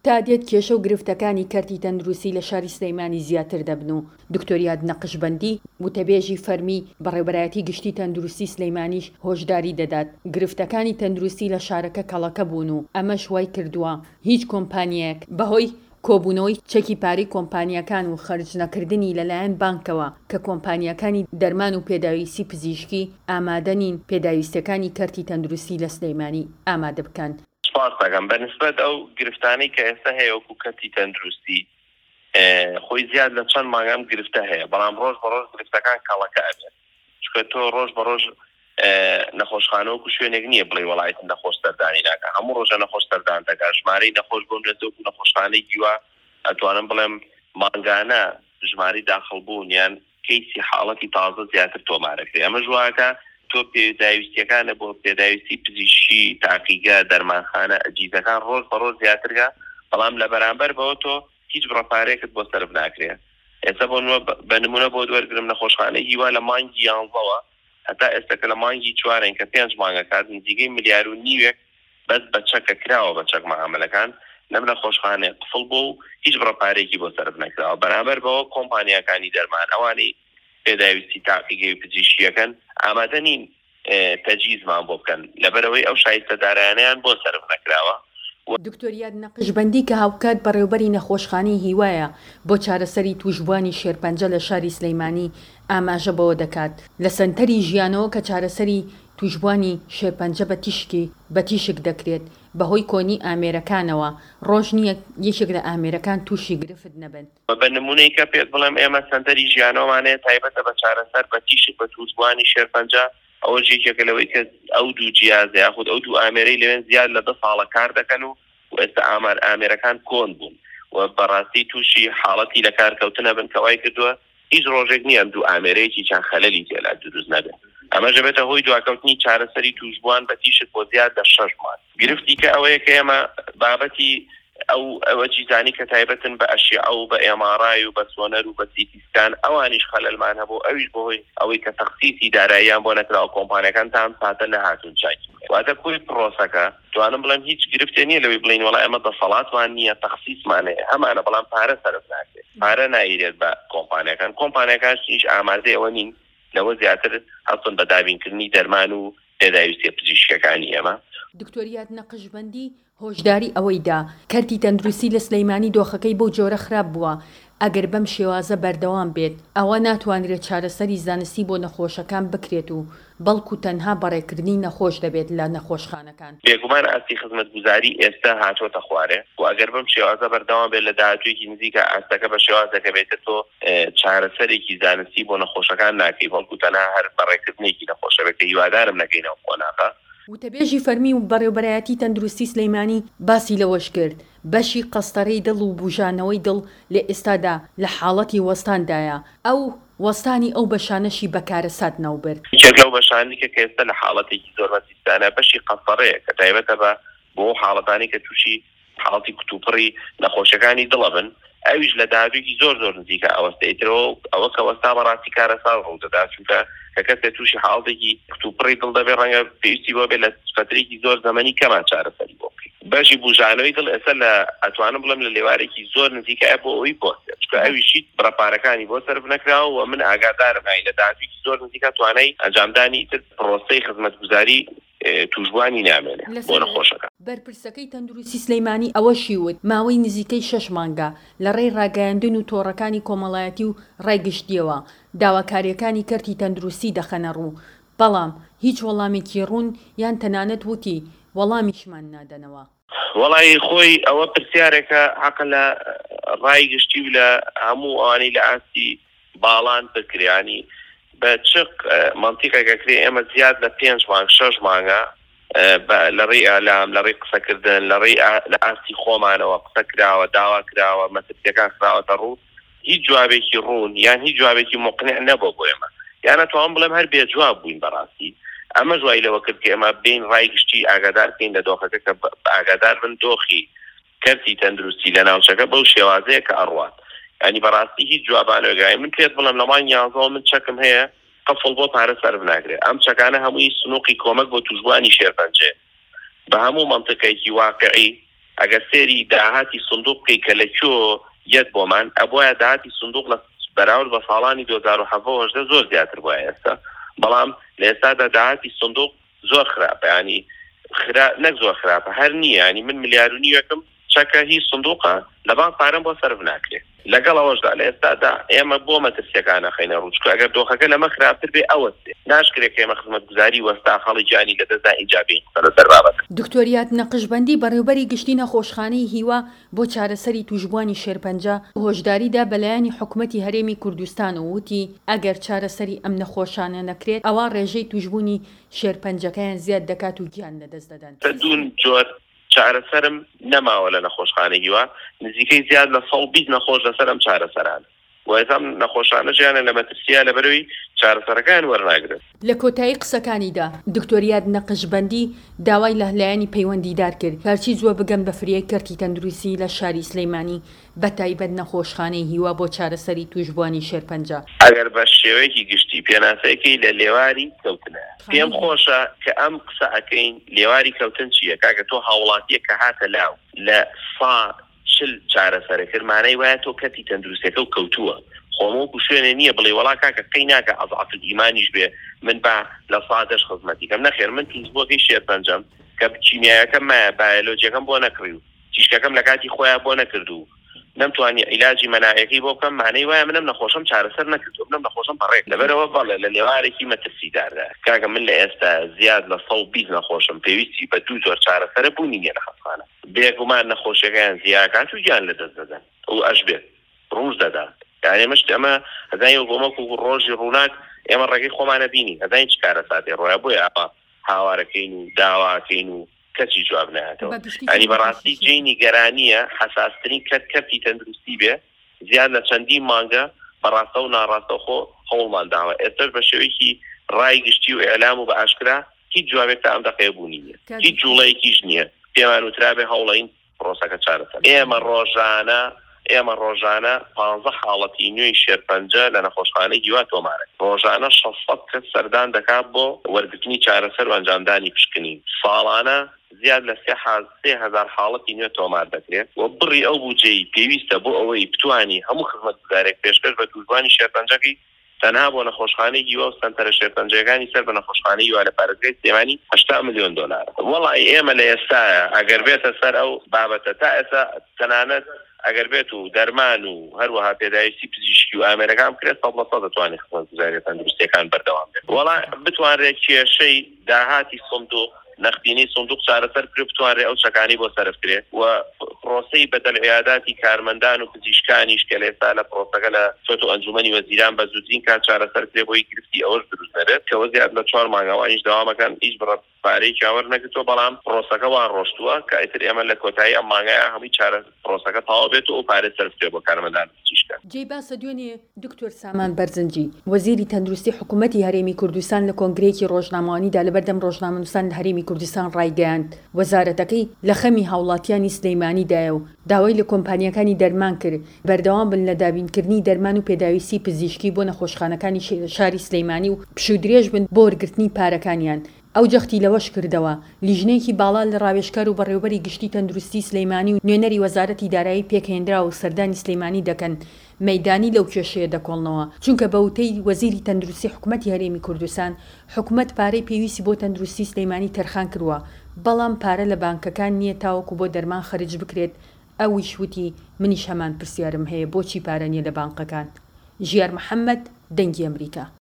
تا دێت کێشە و گرفتەکانی کەرتی تەندروستی لە شاری سلەیمانی زیاتر دەبن و دکتۆریاد نەقشبەندی وتەبێژی فەرمی بەڕێوەبەرایەتی گشتی تەندروستی سلەیمانیش هۆشداری دەدات گرفتەکانی تەندروستی لە شارەکە کەڵەکە بوون و ئەمەش وای کردووە هیچ کۆمپانیەک بەهۆی کۆبوونەوەی چەکی پارەی کۆمپانیەکان و خەرج نەکردنی لەلایەن بانکەوە کە کۆمپانیەکانی دەرمان و پێداویستی پزیشکی ئامادە نین پێداویستەکانی کەرتی تەندروستی لە سلەیمانی ئامادە بکەن. سپاسەکەم بەنسبەت ئەو گرفتانەی کە ئێستا هەیە وەکو کەرتی تەندروستی خۆی زیاد لە چەند مانگام گرفتە هەیە بەڵام ڕۆژ بە ڕۆژ گرفتەکان کاڵەکە ئەبێت چکە تۆ ڕۆژ بە ڕۆژ نەخۆشخانەوەکو شوێنێک نییە بڵێ وڵایەت نەخۆش سەردانی ناکە هەموو ڕۆژە نەخۆش سەردان دەکات ژمارەی نەخۆش بۆ نوێتەوەکو نەخۆشخانەی گیوا ئەتوانم بڵێم مانگانە ژماری داخڵبوون یان کەیسی حاڵەتی تازە زیاتر تۆمارەکرێ ئەمە ژواکە تۆ پێداویستیەکانە بۆ پێداویستی پزیشکی تاقیگا دەرمانخانە ئەجیزەکان ڕۆژ بە ڕۆژ زیاترگا بەڵام لە بەرامبەر بەوە تۆ هیچ بڕەپارێکت بۆ سەرف ناکرێت ئێستا بە نمونە بۆ دووەرگرم نەخۆشخانەی هیوا لە مانگی 11 هەتا ئێستاکە لە مانگی 4 کە 5 مانگە کات نزیکەی ملیار و نیوێک بەس بە چەکە کراوە بە چەک مەعاملەکان لەم نەخۆشخانە قفڵ بۆ و هیچ بڕەپارێکی بۆ سەرف نەکراوە بەرامبەر بەوە کۆمپانیەکانی دەرمان ئەوانەی پێداویستی تاقیگەی پزیشکیەکەن ئامادە نین تەجیزمان بۆ بکەن لەبەرەوەی ئەو شایستەدارانیان بۆ سەرف نەکراوە. دکتۆریاد نەقشبەندی کە هاوکات بەڕێوەبەری نەخۆشخانەی هیوایە بۆ چارەسەری توشبوانی شێرپەنجە لە شاری سلەیمانی ئاماژە بەوە دەکات لە سەنتەری ژیانەوە کە چارەسەری توشبوانی شێرپەنجە بە تیشک دەکرێت بەهۆی کۆنی ئامێرەکانەوە ڕۆژ نییە یەکێک لە ئامێرەکان تووشی گرفت نەبن. بە نمونەی کە پێت بڵێم ئێمە سەنتەری ژیانەوەمانەیە تایبەتە بە چارەسەر بە تیشک بە توشبوانی شێرپەنجە ئەوە ژێکێکە لەوەی کە ئەو دوو جیازە یاخود ئەو دوو ئامێرەی لەوێن زیاد لە 10 ساڵە کار دەکەن و ئێستا ئامێرەکان کۆن بوون و بەڕاستی تووشی حاڵەتی لە کارکەوتنە بن کەوای کردووە هیچ ڕۆژێک نییە دوو ئامێرەیەکی چەند خەلەلی تێلا دروست نەبێت ئەمە ژەبێتە هۆی دواکەوتنی چارەسەری توشبوان بە تیشک بۆ زیاد لە 6 مانگ گرفتی کە ئەوەیە کە ئێمە بابەتی ئەوە جیزانی کە تایبەتن بە ئەشیعە و بە ئێمارای و بە سۆنەر و بە سیتیسکان ئەوانیش خەلەلمان هەبوو ئەویش بەهۆی ئەوەی کە تەخسیسی داراییان بۆ نەکراوە کۆمپانیەکان تام ساتە نەهاتون چاکی واتە کۆی پرۆسەکە توانم بڵێم هیچ گرفتێ نییە لەوەی بڵین وڵای ئەمە دەسەڵاتوان نییە تەخسیسمانەیە هەمانە بەڵام پارە سەرف ناکرێت پارە نایرێت بە کۆمپانیەکان هیچ ئامادەیەوە نین لەوە زیاتر هەستن بە دابینکردنی دەرمان و پێداویستی پزیشکەکانی ئێمە. دکتۆریاد نەقشبەندی هۆشداری ئەوەیدا کەرتی تەندروستی لە سلەیمانی دۆخەکەی بۆ جۆرە خراپ بووە ئەگەر بەم شێوازە بەردەوام بێت ئەوە ناتوانرێت چارەسەری زانستی بۆ نەخۆشەکان بکرێت و بەڵکو تەنها بەڕێکردنی نەخۆش دەبێت لە نەخۆشخانەکان. بێگومان ئاستی خزمەتگوزاری ئێستا هاتوۆتە خوارێ و ئەگەر بەم شێوازە بەردەوام بێت لە داهاتوویەکی نزیکە ئاستەکە بە شێوازەکە بێتە تۆ چارەسەرێکی زانستی بۆ نەخۆشەکان ناکەی بەڵکو تەنها هەر بەڕێکردنێکی نەخۆشە بێت کە هیوادارم نەکەینەوە خۆناغا. وتەبێژی فەرمی و بەڕێوەبەرایەتی تەندروستی سلەیمانی باسی لەوەش کرد بەشی قەستەرەی دڵ و بوژانەوەی دڵ لە ئێستادا لە حاڵەتی وەستاندایە ئەو وەستانی ئەو بەشانەشی بەکارەسات ناوبرد یەک لەو بەشانی کە ئێستا لە حاڵەتێکی زۆر مەسیستانە بەشی قەستەرەیە کە تایبەتە بۆ حاڵەتانی کە تووشی حاڵەتی کتوپڕی نەخۆشەکانی دڵە بن ئەویش لە داهاتوویەکی زۆر نزیکە ئەوەستەیترەوە ئەوە کە وەستا بەڕاستی کارەسات ڕوودەدا چونکە کە کەسێک تووشی حاڵەتێکی کتوپڕی دڵ دەبێت ڕەنگە پێویستی بۆ بێت لە فترێکی زۆر زەمەنی کەمان چارەسەری بۆ بکەین بەشی بوژانەوەی دڵ ئێستا لە ئەتوانم بڵێم لە لێوارێکی زۆر نزیکە بۆ ئەوەی پۆستێت چونکە ئەویشی بڕەپارەکانی بۆ سەرف نەکراوە و من ئاگادارم لە داهاتوویەکی زۆر نزیکە توانای ئەنجامدانی تر پرۆسەی خزمەتگوزاری توشبوانی نامێنێ بۆ نەخۆشەکان. بەرپرسەکەی تەندروستی سلەیمانی ئەوەشی وت ماوەی نزیکەی 6 مانگە لە ڕێی ڕاگەیاندن و تۆڕەکانی کۆمەڵایەتی و ڕایگەشتیەوە داواکاریەکانی کەرتی تەندروستی دەخەنە ڕوو بەڵام هیچ وەڵامێکی ڕوون یان تەنانەت وتی وەڵامیشمان نادەنەوە. وەڵی خۆی ئەوە پرسیارێکە حەق لە ڕایگەشتی و لە هەموو ئەوانەی لە ئاستی باڵان بکرێنی بە چق منتیقێکەکرێ ئێمە زیاد لە 5 مانگ 6 مانگە لە ڕێی ئالام لە ڕێی قسەکردن لە ڕێی لە ئاستی خۆمانەوە قسە کراوە داوا کراوە مەسەرەکان خراوەتە ڕوو هیچ جوابێکی ڕوون یان هیچ جوابێکی مقنع نەبوو بۆ ئێمە یان نەتوان بڵێم هەر بێجواب بووین بەڕاستی ئەمە جوای لەوە کرد کە ئێمە بین ڕایگشتی ئاگادار بکەین لە دۆخەکە کە ئاگادار بن دۆخی کەرتی تەندروستی لە ناوچەکە بەو شێوازەیە کە ئەڕوات ینی بەڕاستی هیچ جوابانەوەگای من پێت بڵم لە مانگی 11 من چەکم هەیە قفڵ بۆ پارە سەرف ناکرێت ئەم چەکانە هەمووی سنووقی کۆمەک بۆ توشبوانی شێرپەنجێ بە هەموو منطقەیەکی واقعی ئەگەر سێری داهاتی سندوق بکەی کە لەکوێ یەت بۆمان ئەبوایە داهاتی سندوق لە بەراورد بە ساڵانی 2017 زۆر زیاتر بووە ئێستا بەڵام لە ئێستادا داهاتی سندوق زۆر خراپە ینی نەک زۆر خراپە هەر نییە ینی من ملیار و نیوەکەم چەکە هیچ سندوقە لە بانک پارەم بۆ سەرف ناکرێت لەگەڵ ئەوەشدا لە ئێستادا ئێمە بۆ مەترسیەکانە خەینە ڕوچکە ئەگەر دۆخەکە لەمە خراپتر بێ ئەوە ناشکرێت کە ئێمە خزمەتگوزاری وەستا خەڵی جانی لە دەستدا ئیجابی لەسەر بابەت. دکتۆریات نەقشبەندی بەڕێوەبەری گشتی نەخۆشخانەی هیوا بۆ چارەسەری توشبوانی شێرپەنجە هۆشداریدا بەلایانی حکوومەتی هەرێمی کوردستان و وتی ئەگەر چارەسەری ئەم نەخۆشانە نەکرێت ئەوە ڕێژەی توشبوونی شێرپەنجەکەیان زیاد دەکات و گیان لەدەست دەدەن. دوون جۆر چارەسەرم نەماوە لە نەخۆشخانەی هیوا نزیکەی زیاد لە 120 نەخۆش لەسەرم چارەسەران وەزەم نەخۆشانە ژیانە لە مەترسیە لەبەرەوەی چارەسەرەکان وەرناگرن. لە کۆتایی قسەکانیدا دکتۆریات نەقشبەندی داوای لە لایەنی پەیوەندیدار کرد هەرچی زووە بگەن بە فریای کەرتی تەندروستی لە شاری سلەیمانی بە تایبەت نەخۆشخانەی هیوا بۆ چارەسەری توشبوانی شێرپەنجە ئەگەر بە شێوەیەکی گشتی پێناسەیەکەی لە لێواری کەوتنە پێم خۆشە کە ئەم قسە ئەەکەین لێواری کەوتن چییە کاکە تۆ هاوڵاتیە کە هاتە لاو لە چل چارەسەرە کردمانەی وایە تۆ کەتی تەندروستەکە و کەوتووە خۆمەوەکو شوێنە نییە بڵێ وڵا کاکە قەی ناکە ئەضعف ئیمانیش بێ من با لە سادەش خزمەتیکەم نەخێر من تیزبووەکەی شێرپەنجەم کە چیمیایەکەم مایە بایۆلۆجیەکەم بۆ نەکڕی و تیشکەکەم لە کاتی خۆیان بۆ نەکردو نەمتوانی عیلاجی مەناعەکەی بۆ بکەم مانەی وایە منم نەخۆشم چارەسەر نەکردو منم نەخۆشم بەڕێک لەبەرەوە بەڵێ لە لێوارێکی مەترسیداردا کاکە من لە ئێستا زیاد لە 120 نەخۆشم پێویستی بە دوو جۆر چارەسەرە بوونی نیە لە خەستخانە بێگومان نەخۆشیەکەیان زیاکات و گیان لەدەست دەدەن ئەو ئەش بێت ڕوژ دەدات یعنی مشت ئەمە هەزای گۆمەک و ڕۆژی ڕووناک ئێمە ڕێگەی خۆمانە بینی هەزای چ کارە ساتێ ڕۆیە بۆیە ئاپا هاوارەکەین و داواکەین و کەچی جواب نهاتەوە ینی بەڕاستی جێی گەرانیە حساسترین کەرتی تەندروستی بێ زیاد لە چەندی مانگە بەڕاستە و ناڕاستە خۆ هەوڵمان داوە ئێستش بە شێوەیەکی ڕای گشتی و ئێلام و بە ئاشکرا هیچ جوابێک تا ئەم دەقەیە بوونی نیە هیچ جوڵەیەکیش نییە پێمان وترابێ هەوڵین پرۆسەکە چارەسەر ئێمە ڕۆژانە 15 حاڵەتی نوێی شێرپەنجە لە نەخۆشخانەی هیوا تۆمارە ڕۆژانە 600 کەس سەردان دەکات بۆ وەرگرتنی چارەسەر و ئەنجامدانی پشکنی ساڵانە زیاد لە 3000 حاڵەتی نوێ تۆمار دەکرێت و بڕی ئەو بودجەی پێویستە بۆ ئەوەی بتوانی هەموو خزمەتگوزارێک پێشکەش بە توشبوانی شێرپەنجەکەی تەنها بۆ نەخۆشخانەی هیوا و سەنتەرە شێرپەنجەکانی سەر بە نەخۆشخانەی هیوا لە پارێزگای سلێمانی 80 ملیۆن دۆلار وەڵی ئێمە لە ئێستایە ئەگەر بێتە سەر ئەو بابەتە تا ئێستا تەنانەت ئەگەر بێت و دەرمان و هەروەها پێداویستی پزیشکی و ئامێرەکان بکرێت 100% دەتوانێت خزمەتگوزاری تەندروستیەکان بەردەوام بێت وەڵا بتوانرێت کێشەی داهاتی سندوق نەخبینی سندوق چارەسەر بتوانرێت ئەو چەکانی بۆ سەرفکرێت و پرۆسەی بەدەل عیاداتی کارمەندان و پزیشکانیش کە لێستا لە پرۆسەکە لە سۆت و ئەنجومەنی وەزیران بە زووترین کات چارەسەر کرێ بۆی گرفتی ئەوەش دروست نەبێت کەوە زیاد لە 4 مانگەوانیش داوامەکان هیچ پارەی چاوەڕ نەکردووە بەڵام پرۆسەکە وان ڕۆشتووە کە ئیتر ئێمە لە کۆتایی ئەم مانگایە هەمووی چارە پرۆسەکە تەواو بێت و پارێ سەرفکرێ بۆ کارمەندان پزیشکان. جێی باسە دوێنێ دکتۆر سامان بەرزنجی وەزیری تەندروستی حکوومەتی هەرێمی کوردستان لە کۆنگرێکی ڕۆژنامەوانیدا لەبەردەم ڕۆژنامەنووسان لە هەرێمی کوردستان ڕایگەیاند وەزارەتەکەی لە خەمی هاوڵاتیانی سلەیمانیدایە و داوای لە کۆمپانیەکانی دەرمان کرد بەردەوام بن لە دابینکردنی دەرمان و پێداویستی پزیشکی بۆ نەخۆشخانەکانی شاری سلەیمانی و پشودرێژ بن بۆ وەرگرتنی پارەکانیان ئەو جەختی لەوەش کردەوە لیژنەیەکی باڵا لە ڕاوێژکار و بەڕێوەبەری گشتی تەندروستی سلەیمانی و نوێنەری وەزارەتی دارایی پێکهێنرا و سەردانی سلەیمانی دەکەن مەیدانی لەو کێشەیە دەکۆڵنەوە چونکە بە وتەی وەزیری تەندروستی حکوومەتی هەرێمی کوردستان حکوومەت پارەی پێویستی بۆ تەندروستی سلەیمانی تەرخان کردووە بەڵام پارە لە بانکەکان نییە تاوەکو بۆ دەرمان خەرج بکرێت ئەویش وتی منیش هەمان پرسیارم هەیە بۆچی پارە نییە لە بانکەکان. ژیار محەممەد دەنگی ئەمریکا.